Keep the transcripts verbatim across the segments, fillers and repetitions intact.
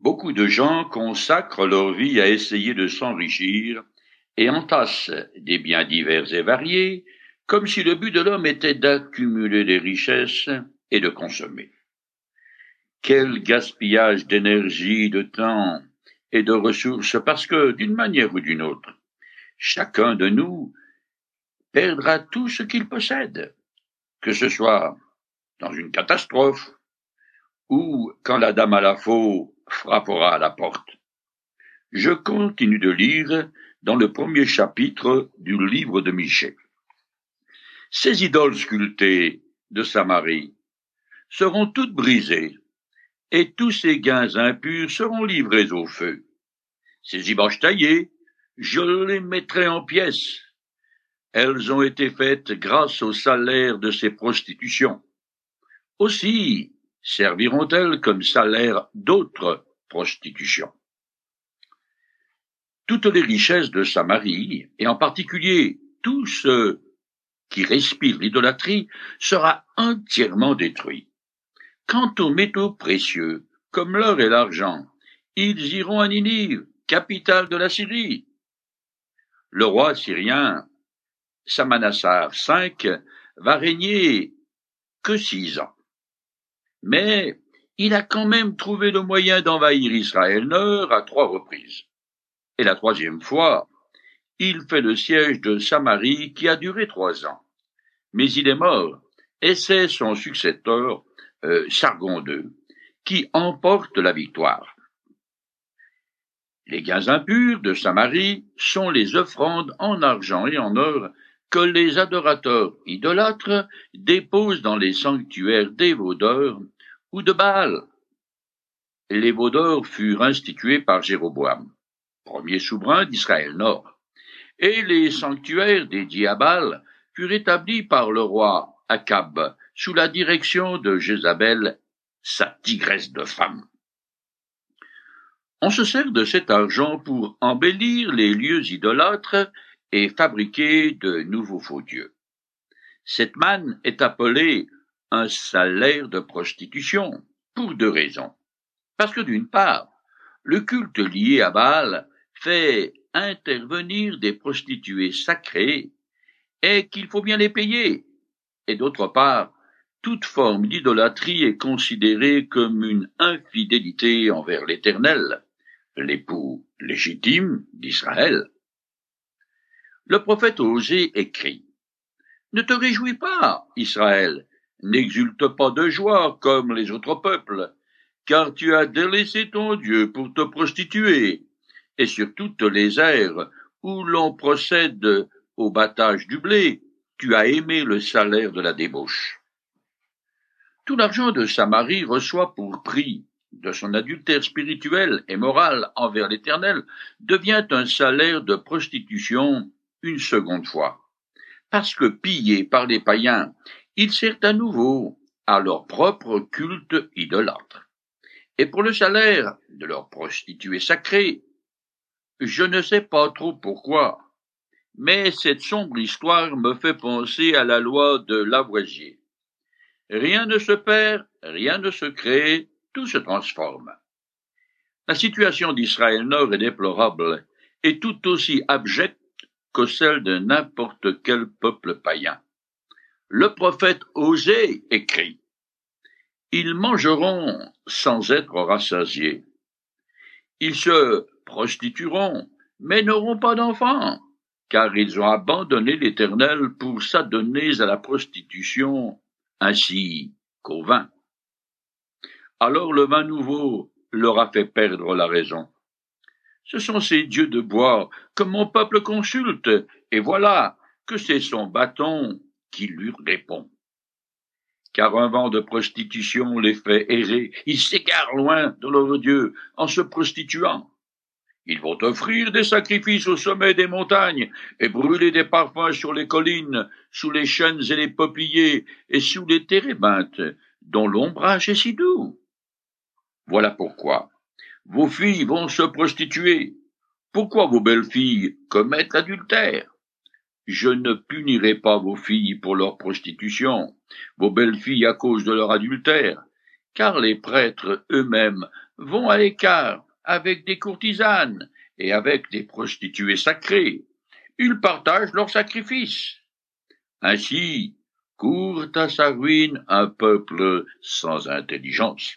Beaucoup de gens consacrent leur vie à essayer de s'enrichir et entassent des biens divers et variés, comme si le but de l'homme était d'accumuler des richesses et de consommer. Quel gaspillage d'énergie, de temps et de ressources, parce que, d'une manière ou d'une autre, chacun de nous perdra tout ce qu'il possède, que ce soit dans une catastrophe ou quand la dame à la faux frappera à la porte. Je continue de lire dans le premier chapitre du livre de Michée. Ces idoles sculptées de Samarie seront toutes brisées, et tous ces gains impurs seront livrés au feu. Ces images taillées, je les mettrai en pièces. Elles ont été faites grâce au salaire de ces prostitutions. Aussi serviront-elles comme salaire d'autres prostitutions. Toutes les richesses de Samarie, et en particulier tout ce qui respire l'idolâtrie, sera entièrement détruit. Quant aux métaux précieux, comme l'or et l'argent, ils iront à Ninive, capitale de la Syrie. Le roi syrien Salmanassar cinq va régner que six ans. Mais il a quand même trouvé le moyen d'envahir Israël Nord à trois reprises. Et la troisième fois, il fait le siège de Samarie qui a duré trois ans. Mais il est mort, et c'est son successeur, euh, Sargon deux, qui emporte la victoire. Les gains impurs de Samarie sont les offrandes en argent et en or que les adorateurs idolâtres déposent dans les sanctuaires des Vaudeurs ou de Baal. Les Vaudeurs furent institués par Jéroboam, premier souverain d'Israël Nord, et les sanctuaires dédiés à Baal furent établis par le roi Akab sous la direction de Jézabel, sa tigresse de femme. On se sert de cet argent pour embellir les lieux idolâtres et fabriquer de nouveaux faux dieux. Cette manne est appelée un salaire de prostitution pour deux raisons. Parce que d'une part, le culte lié à Baal fait intervenir des prostituées sacrées et qu'il faut bien les payer. Et d'autre part, toute forme d'idolâtrie est considérée comme une infidélité envers l'Éternel, l'époux légitime d'Israël. Le prophète Osée écrit : « Ne te réjouis pas, Israël, n'exulte pas de joie comme les autres peuples, car tu as délaissé ton Dieu pour te prostituer, et sur toutes les aires où l'on procède au battage du blé, tu as aimé le salaire de la débauche. » Tout l'argent de Samarie reçoit pour prix de son adultère spirituel et moral envers l'Éternel devient un salaire de prostitution une seconde fois. Parce que pillé par les païens, il sert à nouveau à leur propre culte idolâtre. Et pour le salaire de leurs prostituées sacrées, je ne sais pas trop pourquoi, mais cette sombre histoire me fait penser à la loi de Lavoisier. Rien ne se perd, rien ne se crée, tout se transforme. La situation d'Israël Nord est déplorable et tout aussi abjecte que celle de n'importe quel peuple païen. Le prophète Osée écrit : « Ils mangeront sans être rassasiés. Ils se prostitueront, mais n'auront pas d'enfants, car ils ont abandonné l'Éternel pour s'adonner à la prostitution, ainsi qu'au vin. Alors le vin nouveau leur a fait perdre la raison. Ce sont ces dieux de bois que mon peuple consulte, et voilà que c'est son bâton qui lui répond. Car un vent de prostitution les fait errer, ils s'égarent loin de leur Dieu en se prostituant. Ils vont offrir des sacrifices au sommet des montagnes et brûler des parfums sur les collines, sous les chênes et les peupliers et sous les térébinthes, dont l'ombrage est si doux. Voilà pourquoi vos filles vont se prostituer. Pourquoi vos belles filles commettent l'adultère? Je ne punirai pas vos filles pour leur prostitution, vos belles filles à cause de leur adultère, car les prêtres eux-mêmes vont à l'écart avec des courtisanes et avec des prostituées sacrées. Ils partagent leurs sacrifices. Ainsi, court à sa ruine un peuple sans intelligence.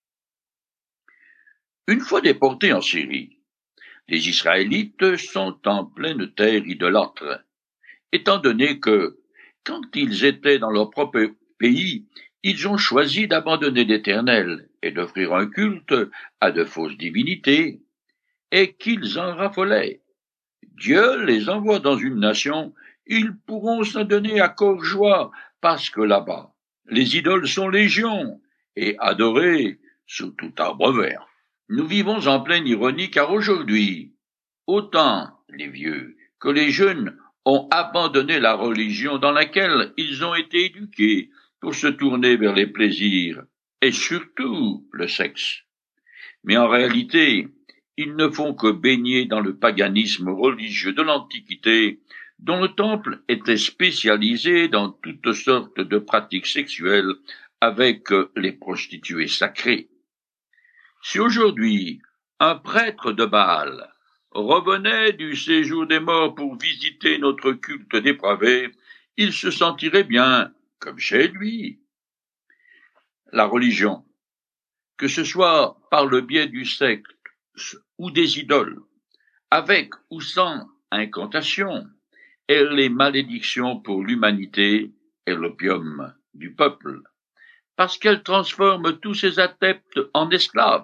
Une fois déportés en Syrie, les Israélites sont en pleine terre idolâtre, étant donné que, quand ils étaient dans leur propre pays, ils ont choisi d'abandonner l'Éternel et d'offrir un culte à de fausses divinités, et qu'ils en raffolaient. Dieu les envoie dans une nation, ils pourront s'en donner à corps joie, parce que là-bas, les idoles sont légion, et adorées sous tout arbre vert. Nous vivons en pleine ironie, car aujourd'hui, autant les vieux que les jeunes ont abandonné la religion dans laquelle ils ont été éduqués pour se tourner vers les plaisirs, et surtout le sexe. Mais en réalité, ils ne font que baigner dans le paganisme religieux de l'Antiquité, dont le temple était spécialisé dans toutes sortes de pratiques sexuelles avec les prostituées sacrées. Si aujourd'hui, un prêtre de Baal revenait du séjour des morts pour visiter notre culte dépravé, il se sentirait bien, comme chez lui. La religion, que ce soit par le biais du secte ou des idoles, avec ou sans incantation, est les malédictions pour l'humanité et l'opium du peuple, parce qu'elle transforme tous ses adeptes en esclaves.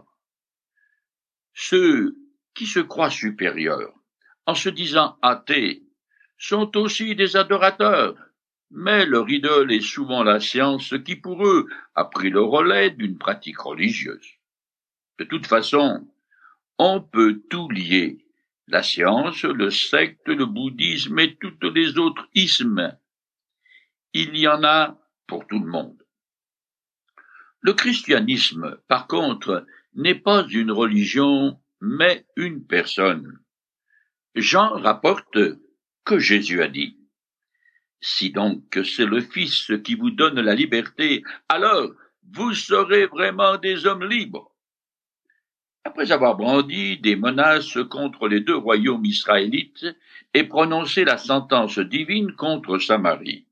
Ceux qui se croient supérieurs, en se disant athées, sont aussi des adorateurs, mais leur idole est souvent la science qui pour eux a pris le relais d'une pratique religieuse. De toute façon, on peut tout lier, la science, le secte, le bouddhisme et toutes les autres ismes. Il y en a pour tout le monde. Le christianisme, par contre, n'est pas une religion, mais une personne. Jean rapporte que Jésus a dit: « Si donc c'est le Fils qui vous donne la liberté, alors vous serez vraiment des hommes libres. » Après avoir brandi des menaces contre les deux royaumes israélites et prononcé la sentence divine contre Samarie,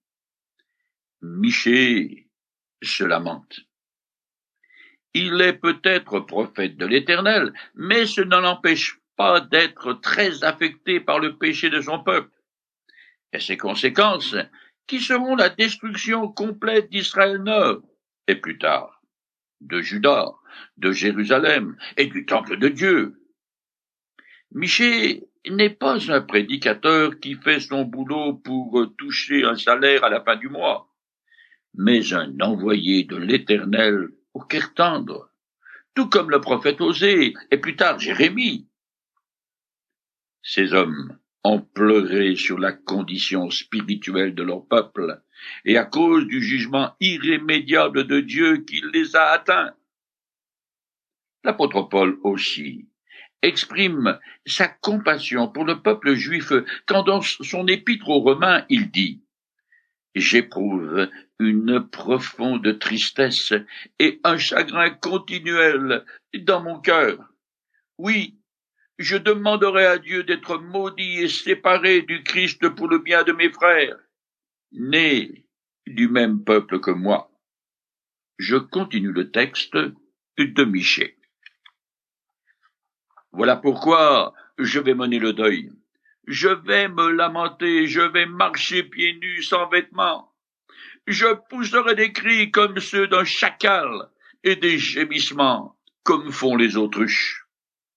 Michée se lamente. Il est peut-être prophète de l'Éternel, mais ce ne l'empêche pas d'être très affecté par le péché de son peuple, et ses conséquences, qui seront la destruction complète d'Israël Nord, et plus tard, de Juda, de Jérusalem et du temple de Dieu. Michée n'est pas un prédicateur qui fait son boulot pour toucher un salaire à la fin du mois, mais un envoyé de l'Éternel au cœur tendre, tout comme le prophète Osée et plus tard Jérémie. Ces hommes ont pleuré sur la condition spirituelle de leur peuple et à cause du jugement irrémédiable de Dieu qui les a atteints. L'apôtre Paul aussi exprime sa compassion pour le peuple juif quand dans son épître aux Romains il dit: « J'éprouve une profonde tristesse et un chagrin continuel dans mon cœur. Oui, je demanderai à Dieu d'être maudit et séparé du Christ pour le bien de mes frères, nés du même peuple que moi. » Je continue le texte de Michée. Voilà pourquoi je vais mener le deuil. Je vais me lamenter, je vais marcher pieds nus sans vêtements. Je pousserai des cris comme ceux d'un chacal et des gémissements comme font les autruches.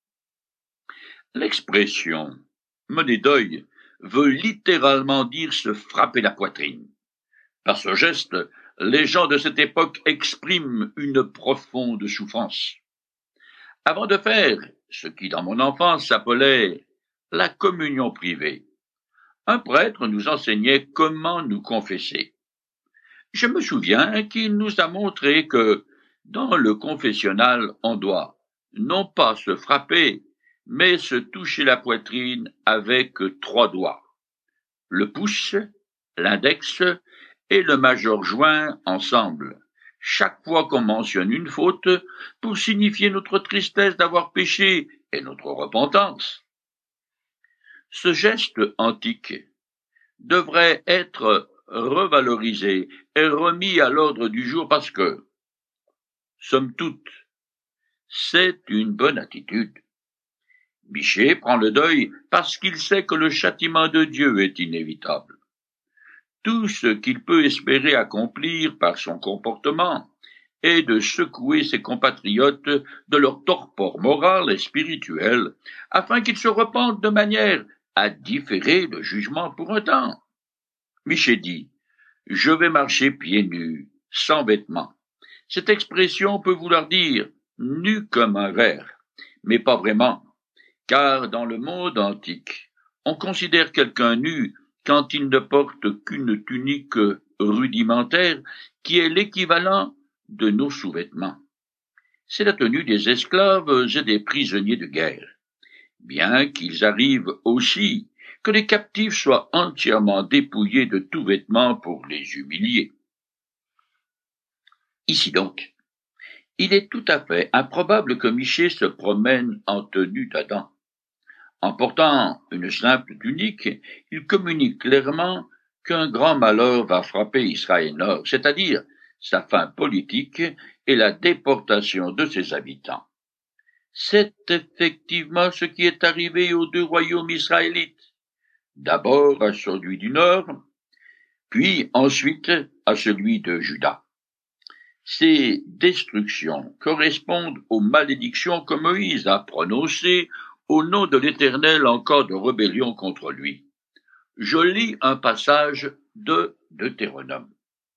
L'expression « mener deuil » veut littéralement dire se frapper la poitrine. Par ce geste, les gens de cette époque expriment une profonde souffrance. Avant de faire ce qui dans mon enfance s'appelait la communion privée, un prêtre nous enseignait comment nous confesser. Je me souviens qu'il nous a montré que, dans le confessionnal, on doit non pas se frapper, mais se toucher la poitrine avec trois doigts, le pouce, l'index et le majeur joint ensemble, chaque fois qu'on mentionne une faute pour signifier notre tristesse d'avoir péché et notre repentance. Ce geste antique devrait être revalorisé et remis à l'ordre du jour parce que, somme toute, c'est une bonne attitude. Michée prend le deuil parce qu'il sait que le châtiment de Dieu est inévitable. Tout ce qu'il peut espérer accomplir par son comportement est de secouer ses compatriotes de leur torpor moral et spirituel, afin qu'ils se repentent de manière à différer le jugement pour un temps. Michée dit « Je vais marcher pieds nus, sans vêtements ». Cette expression peut vouloir dire « nu comme un verre », mais pas vraiment, car dans le monde antique, on considère quelqu'un nu quand il ne porte qu'une tunique rudimentaire qui est l'équivalent de nos sous-vêtements. C'est la tenue des esclaves et des prisonniers de guerre, bien qu'il arrive aussi que les captifs soient entièrement dépouillés de tout vêtement pour les humilier. Ici donc, il est tout à fait improbable que Michée se promène en tenue d'Adam. En portant une simple tunique, il communique clairement qu'un grand malheur va frapper Israël Nord, c'est-à-dire sa fin politique et la déportation de ses habitants. C'est effectivement ce qui est arrivé aux deux royaumes israélites, d'abord à celui du Nord, puis ensuite à celui de Juda. Ces destructions correspondent aux malédictions que Moïse a prononcées au nom de l'Éternel en cas de rébellion contre lui. Je lis un passage de Deutéronome.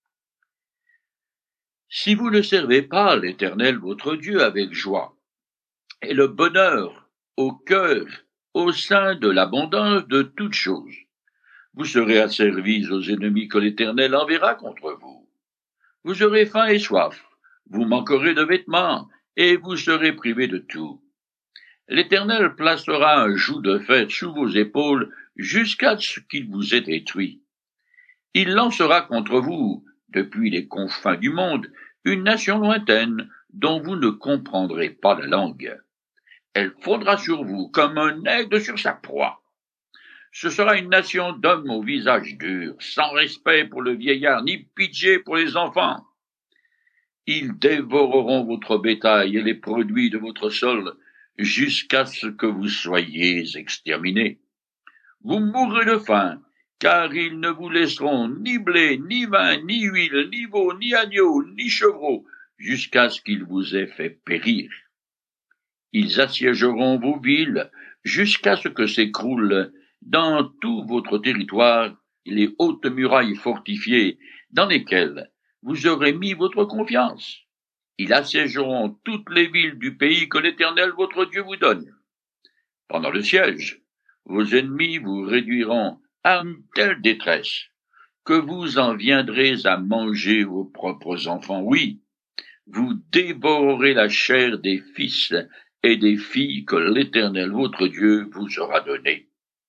Si vous ne servez pas l'Éternel votre Dieu avec joie et le bonheur au cœur au sein de l'abondance de toutes choses, vous serez asservis aux ennemis que l'Éternel enverra contre vous. Vous aurez faim et soif, vous manquerez de vêtements et vous serez privés de tout. L'Éternel placera un joug de fer sous vos épaules jusqu'à ce qu'il vous ait détruit. Il lancera contre vous, depuis les confins du monde, une nation lointaine dont vous ne comprendrez pas la langue. Elle fondra sur vous comme un aigle sur sa proie. Ce sera une nation d'hommes au visage dur, sans respect pour le vieillard ni pitié pour les enfants. Ils dévoreront votre bétail et les produits de votre sol, jusqu'à ce que vous soyez exterminés. Vous mourrez de faim, car ils ne vous laisseront ni blé, ni vin, ni huile, ni veau, ni agneau, ni chevreau, jusqu'à ce qu'ils vous aient fait périr. Ils assiégeront vos villes, jusqu'à ce que s'écroulent dans tout votre territoire les hautes murailles fortifiées, dans lesquelles vous aurez mis votre confiance. Ils assiégeront toutes les villes du pays que l'Éternel votre Dieu vous donne. Pendant le siège, vos ennemis vous réduiront à une telle détresse que vous en viendrez à manger vos propres enfants. Oui, vous dévorerez la chair des fils et des filles que l'Éternel votre Dieu vous aura donnés.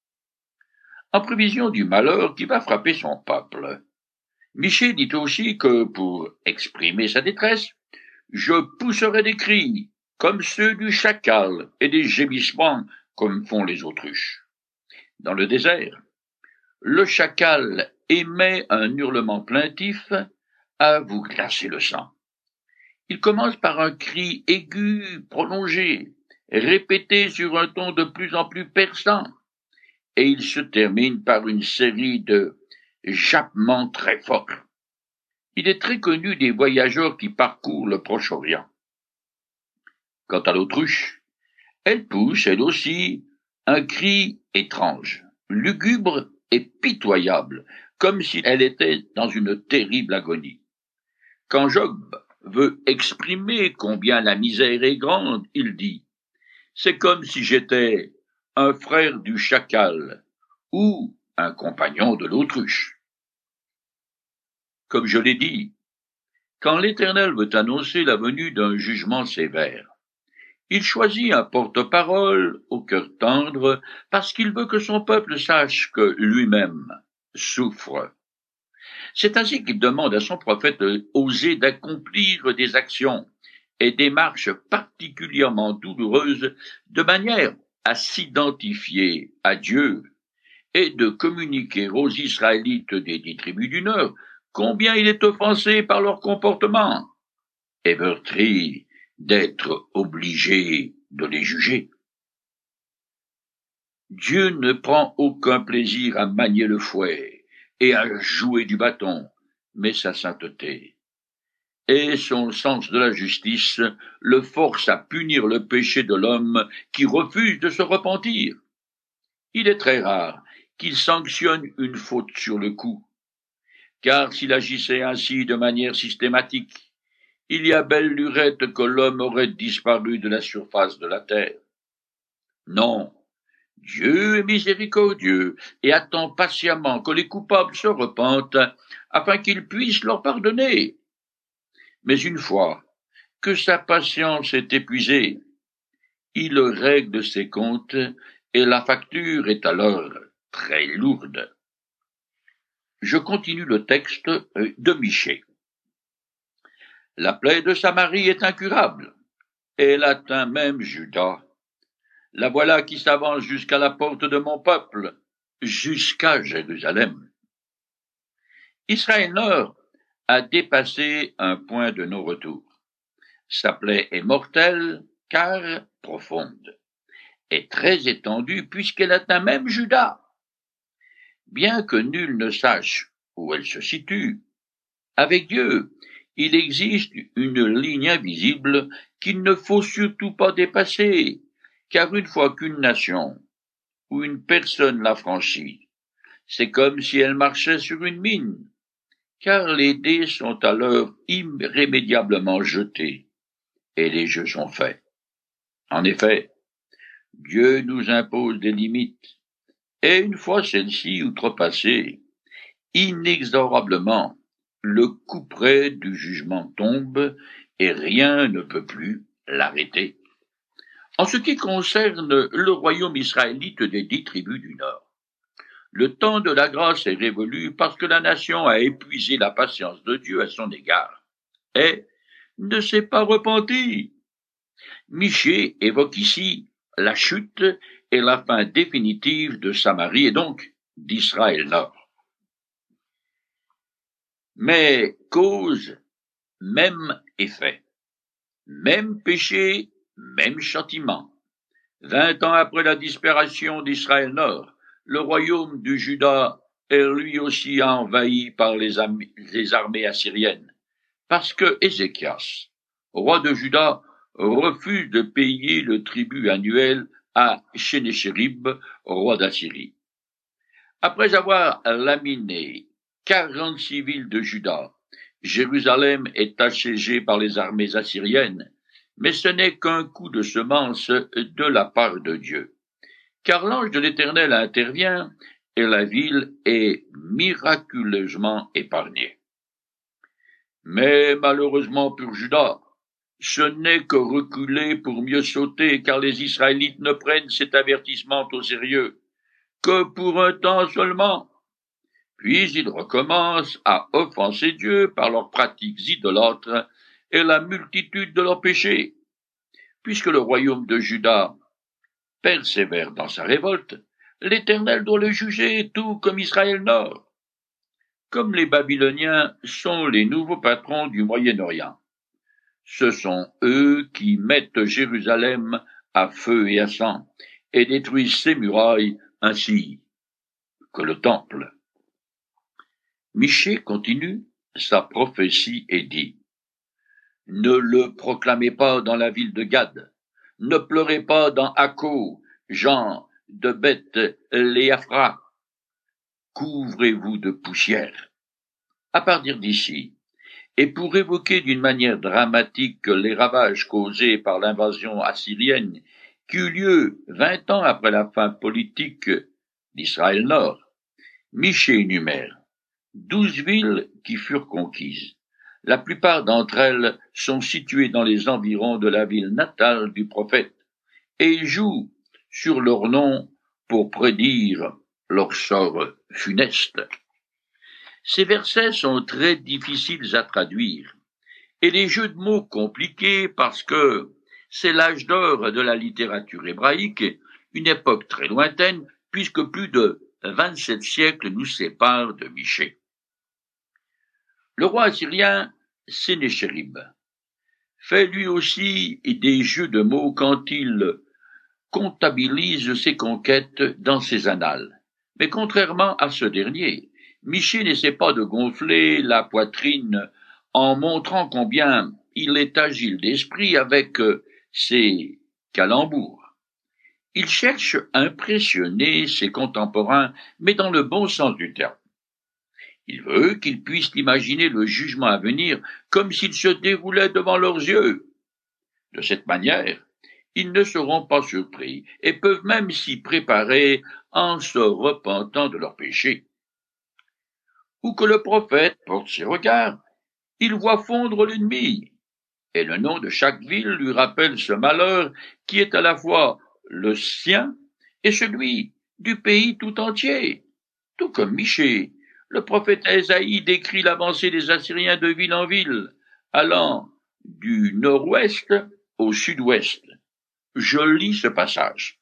En prévision du malheur qui va frapper son peuple, Michée dit aussi que, pour exprimer sa détresse, je pousserai des cris, comme ceux du chacal, et des gémissements, comme font les autruches. Dans le désert, le chacal émet un hurlement plaintif à vous glacer le sang. Il commence par un cri aigu, prolongé, répété sur un ton de plus en plus perçant, et il se termine par une série de jappements très forts. Il est très connu des voyageurs qui parcourent le Proche-Orient. Quant à l'autruche, elle pousse, elle aussi, un cri étrange, lugubre et pitoyable, comme si elle était dans une terrible agonie. Quand Job veut exprimer combien la misère est grande, il dit « C'est comme si j'étais un frère du chacal ou un compagnon de l'autruche. » Comme je l'ai dit, quand l'Éternel veut annoncer la venue d'un jugement sévère, il choisit un porte-parole au cœur tendre parce qu'il veut que son peuple sache que lui-même souffre. C'est ainsi qu'il demande à son prophète d'oser d'accomplir des actions et des marches particulièrement douloureuses de manière à s'identifier à Dieu et de communiquer aux Israélites des dix tribus du Nord combien il est offensé par leur comportement et meurtri d'être obligé de les juger. Dieu ne prend aucun plaisir à manier le fouet et à jouer du bâton, mais sa sainteté et son sens de la justice le force à punir le péché de l'homme qui refuse de se repentir. Il est très rare qu'il sanctionne une faute sur le coup, car s'il agissait ainsi de manière systématique, il y a belle lurette que l'homme aurait disparu de la surface de la terre. Non, Dieu est miséricordieux et attend patiemment que les coupables se repentent afin qu'il puisse leur pardonner. Mais une fois que sa patience est épuisée, il règle ses comptes et la facture est alors très lourde. Je continue le texte de Michée. La plaie de Samarie est incurable. Elle atteint même Juda. La voilà qui s'avance jusqu'à la porte de mon peuple, jusqu'à Jérusalem. Israël Nord a dépassé un point de non-retour. Sa plaie est mortelle, car profonde, et très étendue puisqu'elle atteint même Juda. Bien que nul ne sache où elle se situe, avec Dieu, il existe une ligne invisible qu'il ne faut surtout pas dépasser, car une fois qu'une nation ou une personne l'a franchie, c'est comme si elle marchait sur une mine, car les dés sont alors irrémédiablement jetés, et les jeux sont faits. En effet, Dieu nous impose des limites, et une fois celles-ci outrepassées, inexorablement, le couperet du jugement tombe et rien ne peut plus l'arrêter. En ce qui concerne le royaume israélite des dix tribus du Nord, le temps de la grâce est révolu parce que la nation a épuisé la patience de Dieu à son égard et ne s'est pas repentie. Michée évoque ici la chute et la fin définitive de Samarie et donc d'Israël Nord. Mais cause, même effet, même péché, même châtiment. Vingt ans après la disparition d'Israël Nord, le royaume du Juda est lui aussi envahi par les, les armées assyriennes, parce que Ézéchias, roi de Juda, refuse de payer le tribut annuel à Sénéchérib, roi d'Assyrie. Après avoir laminé quarante-six villes de Juda, Jérusalem est assiégée par les armées assyriennes, mais ce n'est qu'un coup de semence de la part de Dieu, car l'ange de l'Éternel intervient et la ville est miraculeusement épargnée. Mais malheureusement pour Juda, ce n'est que reculer pour mieux sauter, car les Israélites ne prennent cet avertissement au sérieux que pour un temps seulement. Puis ils recommencent à offenser Dieu par leurs pratiques idolâtres et la multitude de leurs péchés. Puisque le royaume de Juda persévère dans sa révolte, l'Éternel doit le juger, tout comme Israël Nord. Comme les Babyloniens sont les nouveaux patrons du Moyen-Orient, ce sont eux qui mettent Jérusalem à feu et à sang et détruisent ses murailles ainsi que le temple. Michée continue sa prophétie et dit: Ne le proclamez pas dans la ville de Gad, ne pleurez pas dans Akko, gens de Beth Léaphra, couvrez-vous de poussière. À partir d'ici, et pour évoquer d'une manière dramatique les ravages causés par l'invasion assyrienne qui eut lieu vingt ans après la fin politique d'Israël Nord, Michée énumère douze villes qui furent conquises. La plupart d'entre elles sont situées dans les environs de la ville natale du prophète, et il joue sur leur nom pour prédire leur sort funeste. Ces versets sont très difficiles à traduire, et les jeux de mots compliqués parce que c'est l'âge d'or de la littérature hébraïque, une époque très lointaine, puisque plus de vingt-sept siècles nous séparent de Michée. Le roi assyrien Sénéchérib fait lui aussi des jeux de mots quand il comptabilise ses conquêtes dans ses annales. Mais contrairement à ce dernier, Michée n'essaie pas de gonfler la poitrine en montrant combien il est agile d'esprit avec ses calembours. Il cherche à impressionner ses contemporains, mais dans le bon sens du terme. Il veut qu'ils puissent imaginer le jugement à venir comme s'il se déroulait devant leurs yeux. De cette manière, ils ne seront pas surpris et peuvent même s'y préparer en se repentant de leurs péchés. Où que le prophète porte ses regards, il voit fondre l'ennemi, et le nom de chaque ville lui rappelle ce malheur qui est à la fois le sien et celui du pays tout entier. Tout comme Michée, le prophète Ésaïe décrit l'avancée des Assyriens de ville en ville, allant du nord-ouest au sud-ouest. Je lis ce passage.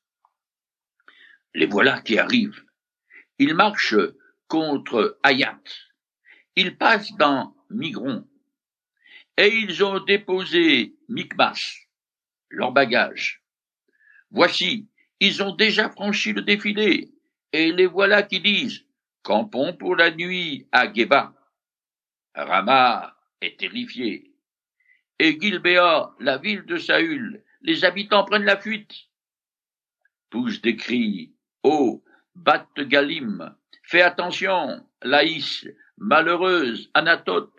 Les voilà qui arrivent. Ils marchent contre Hayat. Ils passent dans Migron. Et ils ont déposé Micmas, leur bagage. Voici, ils ont déjà franchi le défilé, et les voilà qui disent, campons pour la nuit à Geba. Rama est terrifié. Et Gilbéa, la ville de Saül, les habitants prennent la fuite. Poussent des cris, oh, Bat Galim, fais attention, Laïs, malheureuse, Anatote,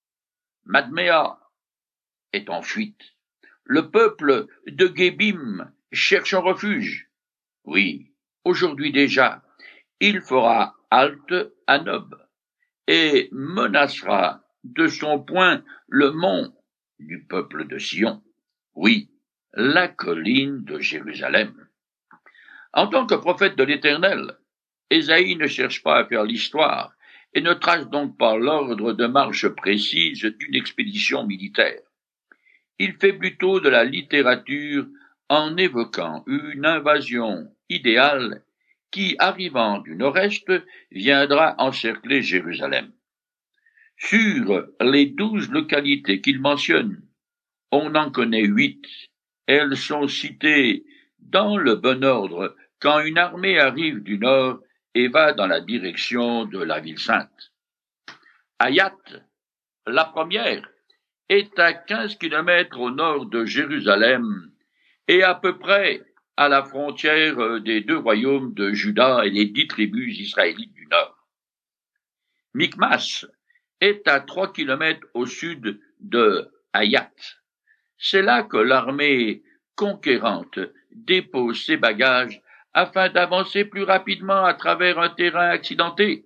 Madméa est en fuite. Le peuple de Gébim cherche un refuge. Oui, aujourd'hui déjà, il fera halte à Nob et menacera de son poing le mont du peuple de Sion. Oui, la colline de Jérusalem. En tant que prophète de l'Éternel, Ésaïe ne cherche pas à faire l'histoire et ne trace donc pas l'ordre de marche précise d'une expédition militaire. Il fait plutôt de la littérature en évoquant une invasion idéale qui, arrivant du nord-est, viendra encercler Jérusalem. Sur les douze localités qu'il mentionne, on en connaît huit. Elles sont citées dans le bon ordre quand une armée arrive du nord et va dans la direction de la ville sainte. Hayat, la première, est à quinze kilomètres au nord de Jérusalem et à peu près à la frontière des deux royaumes de Juda et les dix tribus israélites du nord. Micmas est à trois kilomètres au sud de Hayat. C'est là que l'armée conquérante dépose ses bagages afin d'avancer plus rapidement à travers un terrain accidenté.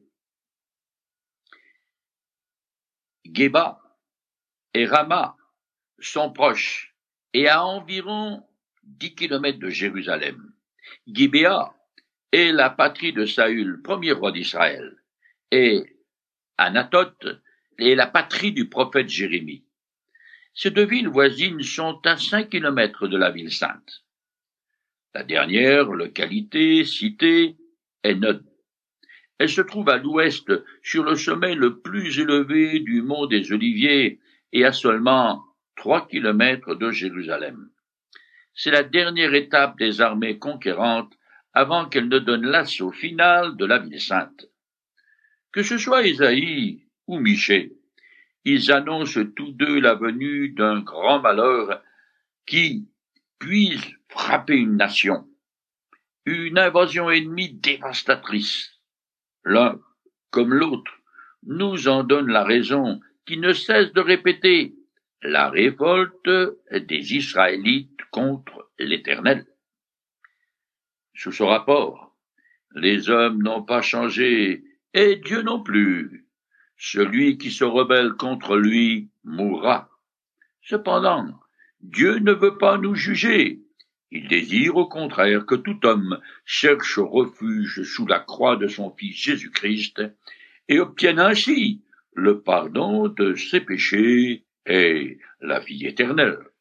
Geba et Rama sont proches et à environ dix kilomètres de Jérusalem. Gibéa est la patrie de Saül, premier roi d'Israël, et Anatote est la patrie du prophète Jérémie. Ces deux villes voisines sont à cinq kilomètres de la ville sainte. La dernière localité citée est Nod. Elle se trouve à l'ouest, sur le sommet le plus élevé du mont des Oliviers et à seulement trois kilomètres de Jérusalem. C'est la dernière étape des armées conquérantes avant qu'elles ne donnent l'assaut final de la ville sainte. Que ce soit Ésaïe ou Michée, ils annoncent tous deux la venue d'un grand malheur qui puisse frapper une nation, une invasion ennemie dévastatrice. L'un comme l'autre nous en donne la raison qui ne cesse de répéter la révolte des Israélites contre l'Éternel. Sous ce rapport, les hommes n'ont pas changé et Dieu non plus. Celui qui se rebelle contre lui mourra. Cependant, Dieu ne veut pas nous juger. Il désire au contraire que tout homme cherche refuge sous la croix de son Fils Jésus-Christ et obtienne ainsi le pardon de ses péchés et la vie éternelle.